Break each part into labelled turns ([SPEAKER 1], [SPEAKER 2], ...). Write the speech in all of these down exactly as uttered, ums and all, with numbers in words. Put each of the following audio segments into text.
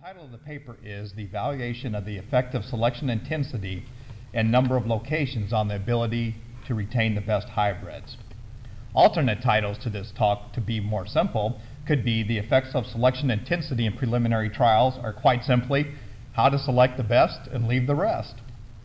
[SPEAKER 1] title of the paper is The Evaluation of the Effect of Selection Intensity and Number of Locations on the Ability to Retain the Best Hybrids. Alternate titles to this talk, to be more simple, could be The Effects of Selection Intensity in Preliminary Trials, or quite simply, How to Select the Best and Leave the Rest.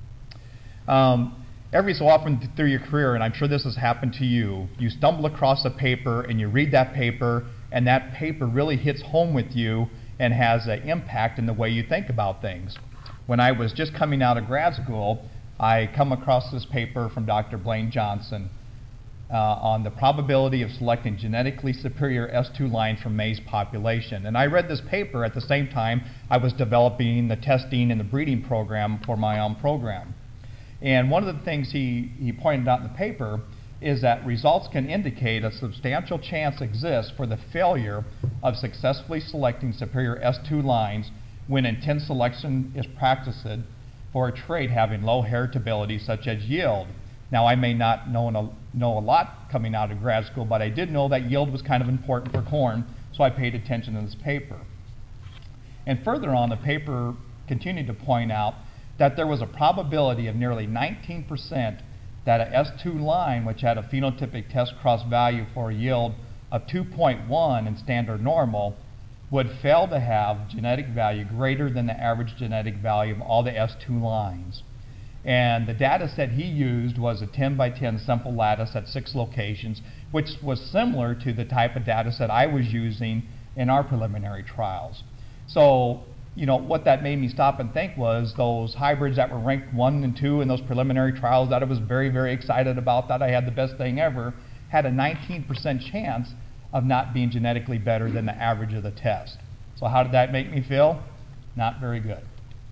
[SPEAKER 1] Um, every so often th- through your career, and I'm sure this has happened to you, you stumble across a paper and you read that paper, and that paper really hits home with you and has an impact in the way you think about things. When I was just coming out of grad school, I come across this paper from Doctor Blaine Johnson uh, on the probability of selecting genetically superior S two lines from maize population. And I read this paper at the same time I was developing the testing and the breeding program for my own program. And one of the things he, he pointed out in the paper is that results can indicate a substantial chance exists for the failure of successfully selecting superior S two lines when intense selection is practiced for a trait having low heritability such as yield. Now, I may not know, a, know a lot coming out of grad school, but I did know that yield was kind of important for corn, so I paid attention to this paper. And further on, the paper continued to point out that there was a probability of nearly nineteen percent that a S two line, which had a phenotypic test cross value for a yield of two point one in standard normal, would fail to have genetic value greater than the average genetic value of all the S two lines. And the data set he used was a ten by ten simple lattice at six locations, which was similar to the type of data set I was using in our preliminary trials. So, you know, what that made me stop and think was those hybrids that were ranked one and two in those preliminary trials that I was very, very excited about, that I had the best thing ever, had a nineteen percent chance of not being genetically better than the average of the test. So how did that make me feel? Not very good.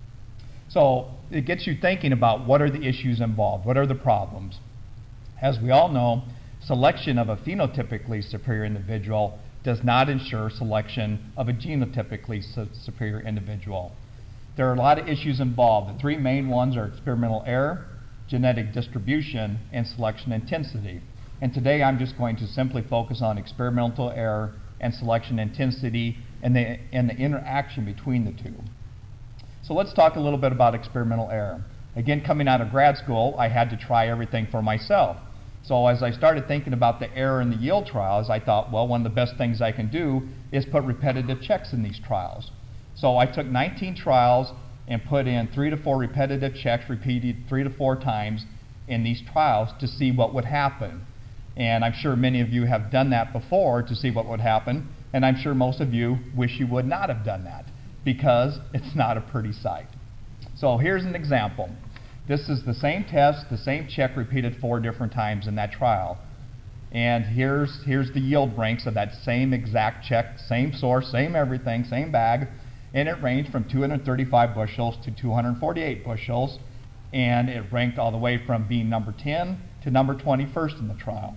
[SPEAKER 1] So it gets you thinking about what are the issues involved, what are the problems. As we all know, selection of a phenotypically superior individual does not ensure selection of a genotypically su- superior individual. There are a lot of issues involved. The three main ones are experimental error, genetic distribution, and selection intensity. And today I'm just going to simply focus on experimental error and selection intensity and the, and the interaction between the two. So let's talk a little bit about experimental error. Again, coming out of grad school, I had to try everything for myself. So as I started thinking about the error in the yield trials, I thought, well, one of the best things I can do is put repetitive checks in these trials. So I took nineteen trials and put in three to four repetitive checks repeated three to four times in these trials to see what would happen. And I'm sure many of you have done that before to see what would happen, and I'm sure most of you wish you would not have done that because it's not a pretty sight. So here's an example. This is the same test, the same check repeated four different times in that trial. And here's, here's the yield ranks of that same exact check, same source, same everything, same bag. And it ranged from two hundred thirty-five bushels to two hundred forty-eight bushels. And it ranked all the way from being number ten to number twenty-first in the trial.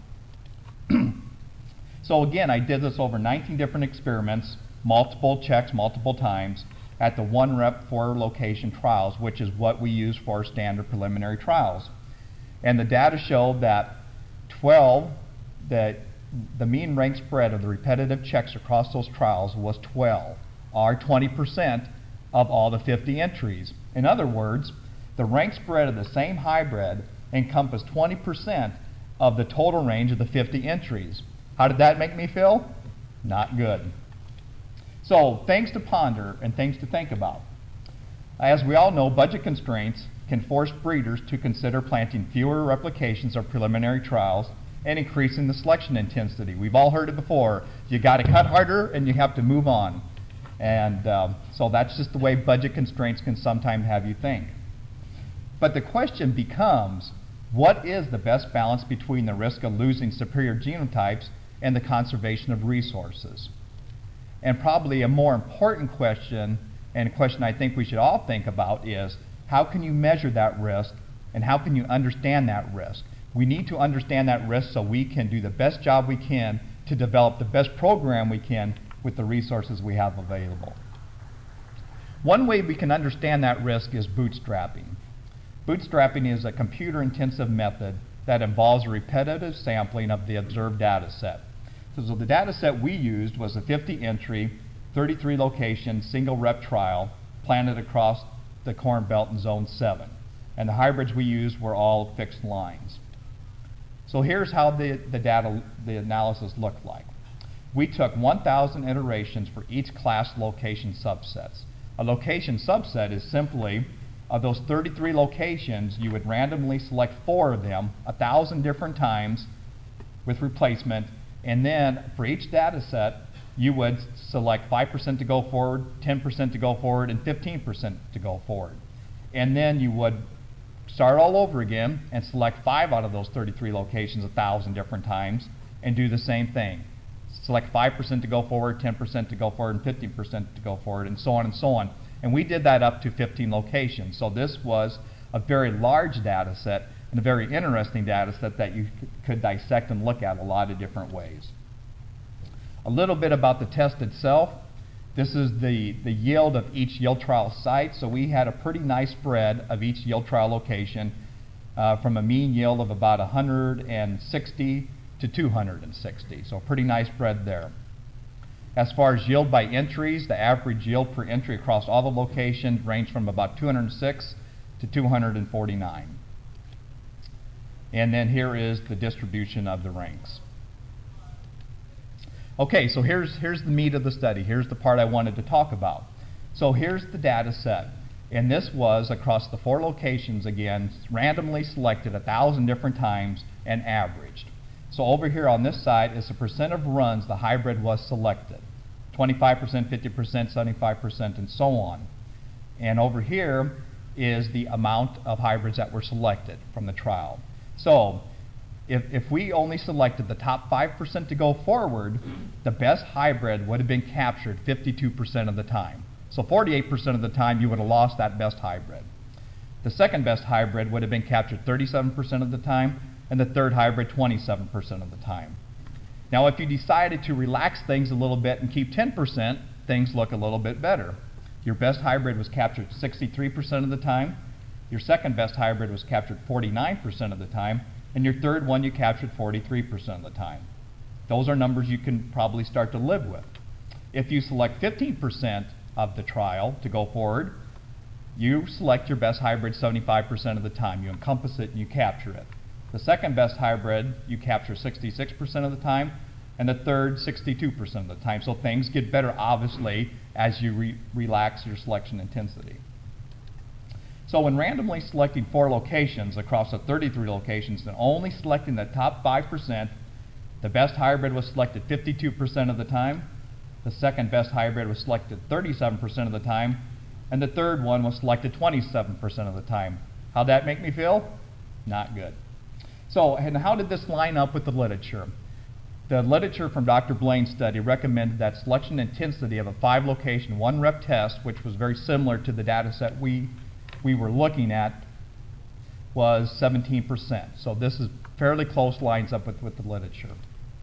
[SPEAKER 1] So again, I did this over nineteen different experiments, multiple checks, multiple times, at the one rep four location trials, which is what we use for standard preliminary trials. And the data showed that twelve, that the mean rank spread of the repetitive checks across those trials was twelve, or twenty percent of all the fifty entries. In other words, the rank spread of the same hybrid encompassed twenty percent of the total range of the fifty entries. How did that make me feel? Not good. So, things to ponder and things to think about. As we all know, budget constraints can force breeders to consider planting fewer replications of preliminary trials and increasing the selection intensity. We've all heard it before. You got to cut harder and you have to move on. And um, so that's just the way budget constraints can sometimes have you think. But the question becomes, what is the best balance between the risk of losing superior genotypes and the conservation of resources? And probably a more important question, and a question I think we should all think about, is how can you measure that risk and how can you understand that risk? We need to understand that risk so we can do the best job we can to develop the best program we can with the resources we have available. One way we can understand that risk is bootstrapping. Bootstrapping is a computer-intensive method that involves a repetitive sampling of the observed data set. So the data set we used was a fifty entry thirty-three location, single rep trial planted across the Corn Belt in Zone seven. And the hybrids we used were all fixed lines. So here's how the, the data, the analysis looked like. We took one thousand iterations for each class location subsets. A location subset is simply, of those thirty-three locations, you would randomly select four of them, one thousand different times with replacement, and then for each data set, you would select five percent to go forward, ten percent to go forward, and fifteen percent to go forward. And then you would start all over again and select five out of those thirty-three locations a thousand different times and do the same thing. Select five percent to go forward, ten percent to go forward, and fifteen percent to go forward, and so on and so on. And we did that up to fifteen locations. So this was a very large data set and a very interesting data set that you could dissect and look at a lot of different ways. A little bit about the test itself. This is the, the yield of each yield trial site. So we had a pretty nice spread of each yield trial location uh, from a mean yield of about one hundred sixty to two hundred sixty. So a pretty nice spread there. As far as yield by entries, the average yield per entry across all the locations ranged from about two hundred six to two hundred forty-nine. And then here is the distribution of the ranks. Okay, so here's, here's the meat of the study. Here's the part I wanted to talk about. So here's the data set. And this was across the four locations, again, randomly selected a thousand different times and averaged. So over here on this side is the percent of runs the hybrid was selected. twenty-five percent, fifty percent, seventy-five percent, and so on. And over here is the amount of hybrids that were selected from the trial. So if, if we only selected the top five percent to go forward, the best hybrid would have been captured fifty-two percent of the time. So forty-eight percent of the time you would have lost that best hybrid. The second best hybrid would have been captured thirty-seven percent of the time, and the third hybrid twenty-seven percent of the time. Now if you decided to relax things a little bit and keep ten percent, things look a little bit better. Your best hybrid was captured sixty-three percent of the time, your second best hybrid was captured forty-nine percent of the time, and your third one you captured forty-three percent of the time. Those are numbers you can probably start to live with. If you select fifteen percent of the trial to go forward, you select your best hybrid seventy-five percent of the time. You encompass it and you capture it. The second best hybrid you capture sixty-six percent of the time, and the third sixty-two percent of the time. So things get better, obviously, as you re relax your selection intensity. So when randomly selecting four locations across the thirty-three locations and only selecting the top five percent, the best hybrid was selected fifty-two percent of the time, the second best hybrid was selected thirty-seven percent of the time, and the third one was selected twenty-seven percent of the time. How'd that make me feel? Not good. So, and how did this line up with the literature? The literature from Doctor Blaine's study recommended that selection intensity of a five location, one rep test, which was very similar to the data set we, we were looking at, was seventeen percent. So this is fairly close, lines up with, with the literature.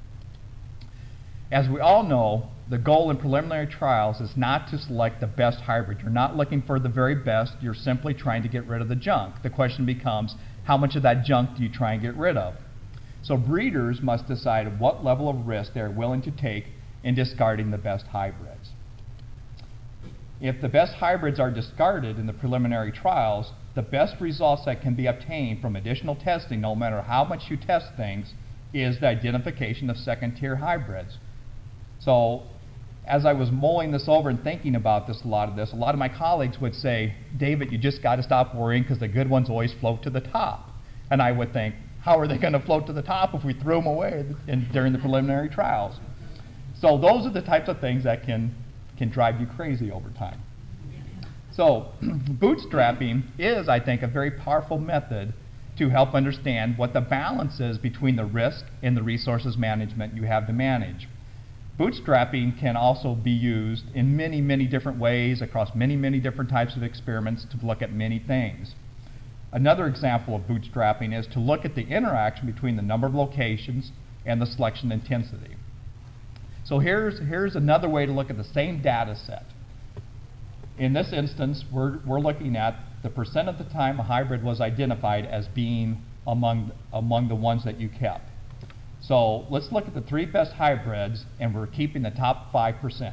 [SPEAKER 1] As we all know, the goal in preliminary trials is not to select the best hybrid. You're not looking for the very best, you're simply trying to get rid of the junk. The question becomes, how much of that junk do you try and get rid of? So breeders must decide what level of risk they're willing to take in discarding the best hybrids. If the best hybrids are discarded in the preliminary trials, the best results that can be obtained from additional testing, no matter how much you test things, is the identification of second-tier hybrids. So as I was mulling this over and thinking about this, a lot of this, a lot of my colleagues would say, David, you just got to stop worrying because the good ones always float to the top. And I would think, how are they going to float to the top if we threw them away in, during the preliminary trials? So those are the types of things that can, can drive you crazy over time. So bootstrapping is, I think, a very powerful method to help understand what the balance is between the risk and the resources management you have to manage. Bootstrapping can also be used in many, many different ways across many, many different types of experiments to look at many things. Another example of bootstrapping is to look at the interaction between the number of locations and the selection intensity. So here's, here's another way to look at the same data set. In this instance, we're, we're looking at the percent of the time a hybrid was identified as being among, among the ones that you kept. So let's look at the three best hybrids, and we're keeping the top five percent.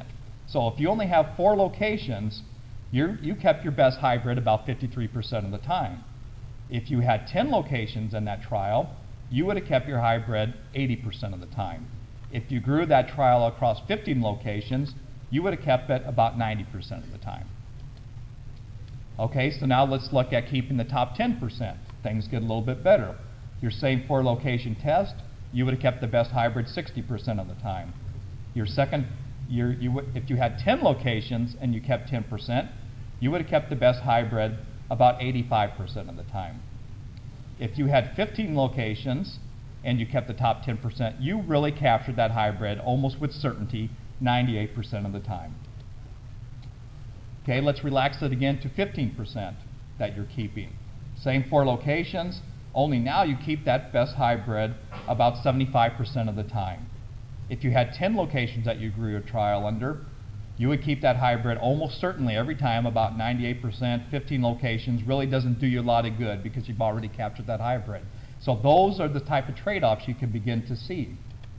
[SPEAKER 1] So if you only have four locations, you're, you kept your best hybrid about fifty-three percent of the time. If you had ten locations in that trial, you would have kept your hybrid eighty percent of the time. If you grew that trial across fifteen locations, you would have kept it about ninety percent of the time. Okay, so now let's look at keeping the top ten percent. Things get a little bit better. Your same four location test, you would have kept the best hybrid sixty percent of the time. Your second, your, you would, if you had ten locations and you kept ten percent, you would have kept the best hybrid about eighty-five percent of the time. If you had fifteen locations and you kept the top ten percent, you really captured that hybrid almost with certainty ninety-eight percent of the time. Okay, let's relax it again to fifteen percent that you're keeping. Same four locations, only now you keep that best hybrid about seventy-five percent of the time. If you had ten locations that you grew your trial under, you would keep that hybrid almost certainly every time about ninety-eight percent. fifteen locations really doesn't do you a lot of good because you've already captured that hybrid. So those are the type of trade-offs you can begin to see.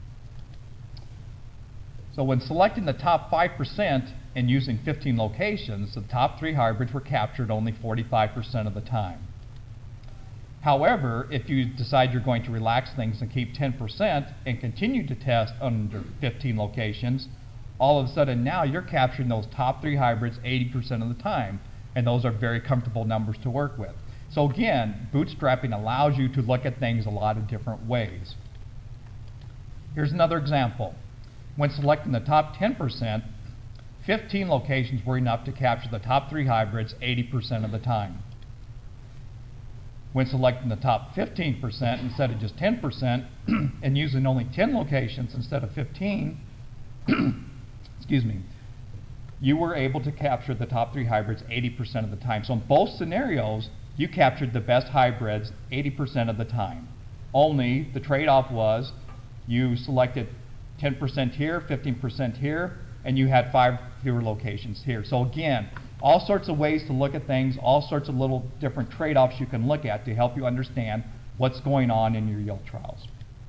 [SPEAKER 1] So when selecting the top five percent and using fifteen locations, the top three hybrids were captured only forty-five percent of the time. However, if you decide you're going to relax things and keep ten percent and continue to test under fifteen locations, all of a sudden now you're capturing those top three hybrids eighty percent of the time, and those are very comfortable numbers to work with. So again, bootstrapping allows you to look at things a lot of different ways. Here's another example. When selecting the top ten percent, fifteen locations were enough to capture the top three hybrids eighty percent of the time. When selecting the top fifteen percent instead of just ten percent and using only ten locations instead of fifteen, excuse me, you were able to capture the top three hybrids eighty percent of the time. So in both scenarios, you captured the best hybrids eighty percent of the time. Only the trade-off was you selected ten percent here, fifteen percent here, and you had five fewer locations here. So again, all sorts of ways to look at things, all sorts of little different trade-offs you can look at to help you understand what's going on in your yield trials.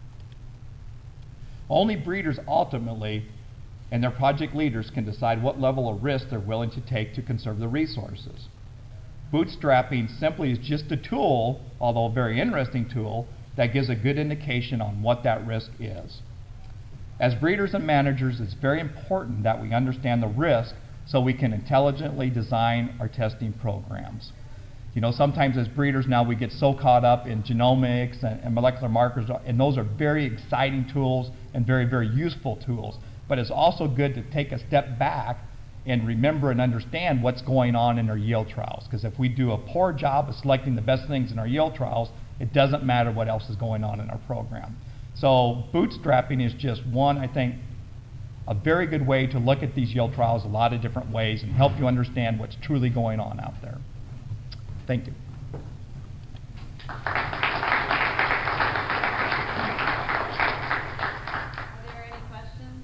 [SPEAKER 1] Only breeders ultimately and their project leaders can decide what level of risk they're willing to take to conserve the resources. Bootstrapping simply is just a tool, although a very interesting tool, that gives a good indication on what that risk is. As breeders and managers, it's very important that we understand the risk so we can intelligently design our testing programs. You know, sometimes as breeders now we get so caught up in genomics and, and molecular markers, and those are very exciting tools and very, very useful tools. But it's also good to take a step back and remember and understand what's going on in our yield trials. Because if we do a poor job of selecting the best things in our yield trials, it doesn't matter what else is going on in our program. So bootstrapping is just one, I think, a very good way to look at these yield trials a lot of different ways and help you understand what's truly going on out there. Thank you.
[SPEAKER 2] Are there any questions?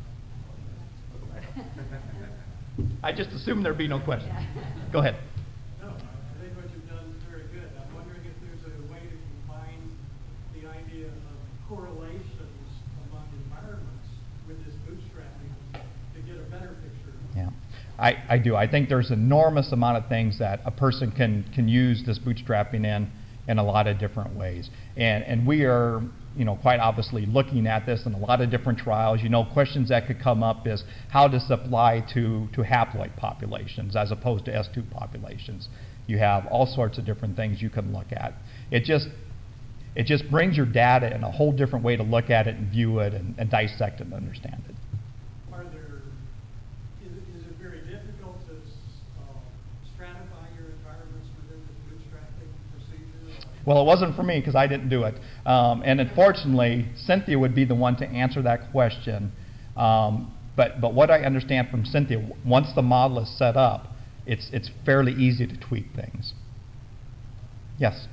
[SPEAKER 1] I just assumed there'd be no questions.
[SPEAKER 2] Yeah.
[SPEAKER 1] Go ahead.
[SPEAKER 3] No, I think what you've done is very good. I'm wondering if there's a way to combine the idea of correlations among environments with this bootstrapping to get a better picture.
[SPEAKER 1] Yeah, I, I do. I think there's an enormous amount of things that a person can, can use this bootstrapping in in a lot of different ways. And, and we are, you know, quite obviously looking at this in a lot of different trials. You know, questions that could come up is how does this apply to, to haploid populations as opposed to S two populations? You have all sorts of different things you can look at. It just, it just brings your data in a whole different way to look at it and view it and, and dissect it and understand it.
[SPEAKER 3] Are there, is it, is it very difficult to uh, stratify your environments within the bootstrapping procedure?
[SPEAKER 1] Well, it wasn't for me because I didn't do it. Um, and unfortunately, Cynthia would be the one to answer that question. Um, but, but what I understand from Cynthia, once the model is set up, it's, it's fairly easy to tweak things. Yes?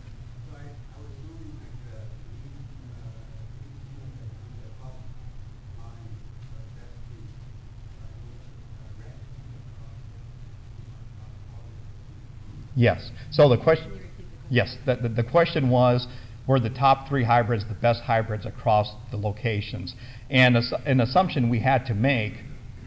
[SPEAKER 1] Yes. So the question, yes, the, the, the question was, were the top three hybrids the best hybrids across the locations? And as, an assumption we had to make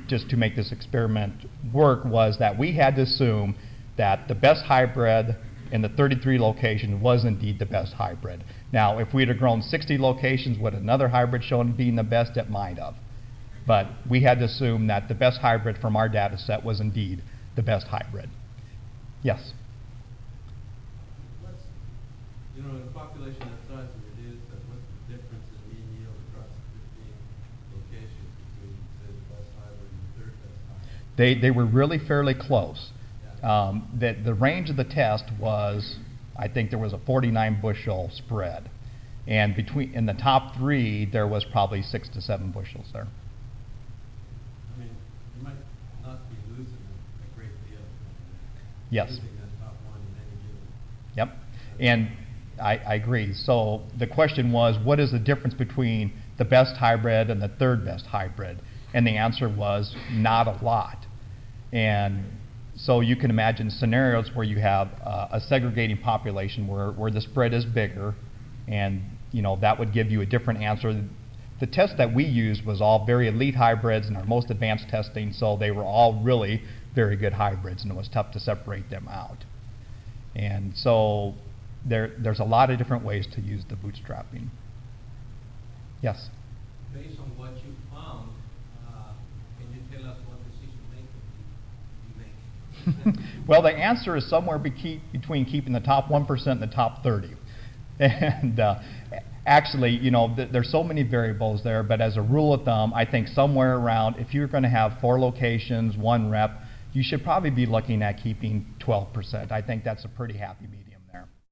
[SPEAKER 1] just to make this experiment work, was that we had to assume that the best hybrid in the thirty-three locations was indeed the best hybrid. Now, if we'd have grown sixty locations, would another hybrid shown being the best? It might have. But we had to assume that the best hybrid from our data set was indeed the best hybrid. Yes?
[SPEAKER 4] What's, you know, in a population that size as it is, uh, what's the difference in mean yield across the fifteen locations between, say, the best hybrid and the third best hybrid?
[SPEAKER 1] They, they were really fairly close.
[SPEAKER 4] Yeah.
[SPEAKER 1] Um, the, the range of the test was, I think there was a forty-nine bushel spread. And between, in the top three, there was probably six to seven bushels there.
[SPEAKER 4] I mean, you might not be losing a, a great deal.
[SPEAKER 1] Yes.
[SPEAKER 4] Losing that top one in any given.
[SPEAKER 1] Yep. And I, I agree. So the question was, what is the difference between the best hybrid and the third best hybrid? And the answer was not a lot. And so you can imagine scenarios where you have uh, a segregating population where, where the spread is bigger, and you know that would give you a different answer. The test that we used was all very elite hybrids and our most advanced testing, so they were all really very good hybrids, and it was tough to separate them out. And so there, there's a lot of different ways to use the bootstrapping. Yes?
[SPEAKER 5] Based on what you found, uh, can you tell us what decision making you make?
[SPEAKER 1] Well, the answer is somewhere be keep, between keeping the top one percent and the top thirty. And uh, actually, you know, th there's so many variables there, but as a rule of thumb, I think somewhere around, if you're going to have four locations, one rep, you should probably be looking at keeping twelve percent. I think that's a pretty happy medium.